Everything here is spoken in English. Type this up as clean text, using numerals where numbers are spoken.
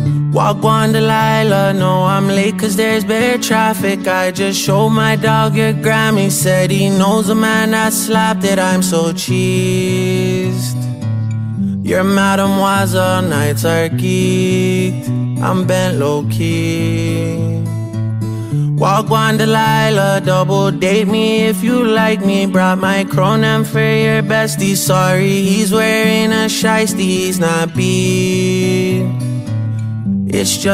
Wagwan Delilah, no, I'm late cause there's bare traffic. I just showed my dog your Grammy, said he knows a man that slapped it. I'm so cheesed. Your mademoiselle nights are geeked. I'm bent low-key. Wagwan Delilah, double date me if you like me. Brought my chronom for your bestie. Sorry, he's wearing a shiesty, he's not beat. It's just